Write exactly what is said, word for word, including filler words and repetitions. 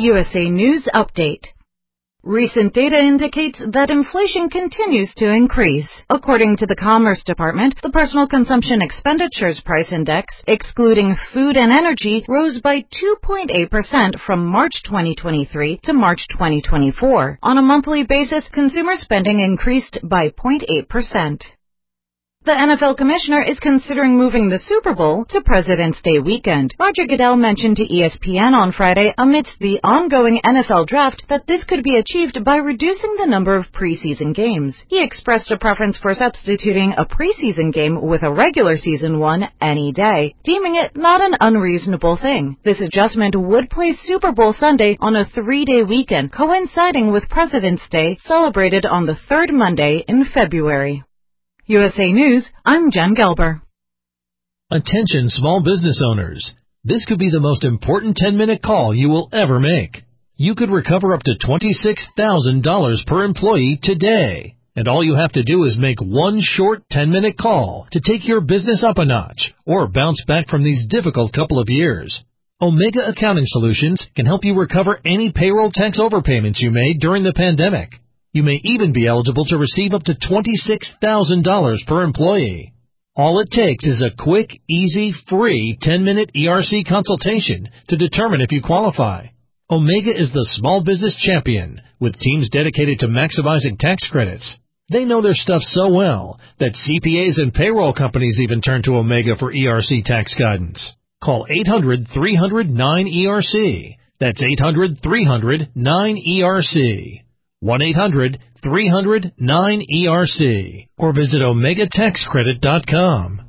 U S A News Update. Recent data indicates that inflation continues to increase. According to the Commerce Department, the Personal Consumption Expenditures Price Index, excluding food and energy, rose by two point eight percent from March twenty twenty-three to March twenty twenty-four. On a monthly basis, consumer spending increased by zero point eight percent. The N F L commissioner is considering moving the Super Bowl to President's Day weekend. Roger Goodell mentioned to E S P N on Friday, amidst the ongoing N F L draft, that this could be achieved by reducing the number of preseason games. He expressed a preference for substituting a preseason game with a regular season one any day, deeming it not an unreasonable thing. This adjustment would place Super Bowl Sunday on a three-day weekend, coinciding with President's Day, celebrated on the third Monday in February. U S A News, I'm Jen Gelber. Attention small business owners. This could be the most important ten-minute call you will ever make. You could recover up to twenty-six thousand dollars per employee today. And all you have to do is make one short ten-minute call to take your business up a notch or bounce back from these difficult couple of years. Omega Accounting Solutions can help you recover any payroll tax overpayments you made during the pandemic. You may even be eligible to receive up to twenty-six thousand dollars per employee. All it takes is a quick, easy, free ten-minute E R C consultation to determine if you qualify. Omega is the small business champion with teams dedicated to maximizing tax credits. They know their stuff so well that C P As and payroll companies even turn to Omega for E R C tax guidance. Call eight hundred, three hundred, nine E R C. That's eight hundred, three hundred, nine E R C. one eight hundred, three hundred, nine E R C or visit omega tax credit dot com.